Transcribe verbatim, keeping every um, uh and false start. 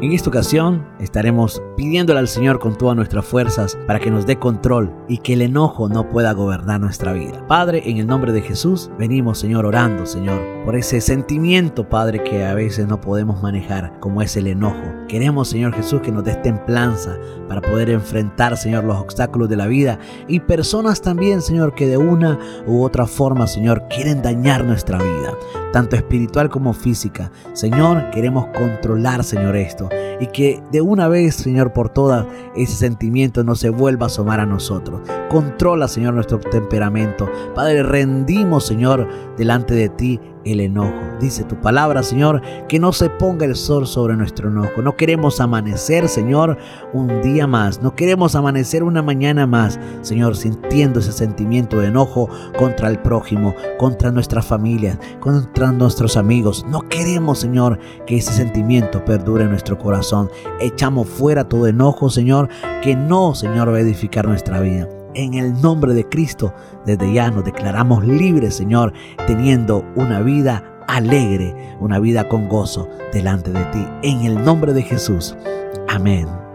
En esta ocasión estaremos pidiéndole al Señor con todas nuestras fuerzas para que nos dé control y que el enojo no pueda gobernar nuestra vida. Padre, en el nombre de Jesús, venimos, Señor, orando, Señor, por ese sentimiento, Padre, que a veces no podemos manejar, como es el enojo. Queremos, Señor Jesús, que nos des templanza para poder enfrentar, Señor, los obstáculos de la vida y personas también, Señor, que de una u otra forma, Señor, quieren dañar nuestra vida, tanto espiritual como física. Señor, queremos controlar, Señor, esto y que de una vez, Señor, por todas, ese sentimiento no se vuelva a asomar a nosotros. Controla, Señor, nuestro temperamento. Padre, rendimos, Señor, delante de ti el enojo. Dice tu palabra, Señor, que no se ponga el sol sobre nuestro enojo. No queremos amanecer, Señor, un día más. No queremos amanecer una mañana más, Señor, sintiendo ese sentimiento de enojo contra el prójimo, contra nuestras familias, contra nuestros amigos. No queremos, Señor, que ese sentimiento perdure en nuestro corazón. Echamos fuera todo enojo, Señor, que no, Señor, va a edificar nuestra vida. En el nombre de Cristo, desde ya nos declaramos libres, Señor, teniendo una vida alegre, una vida con gozo delante de ti. En el nombre de Jesús. Amén.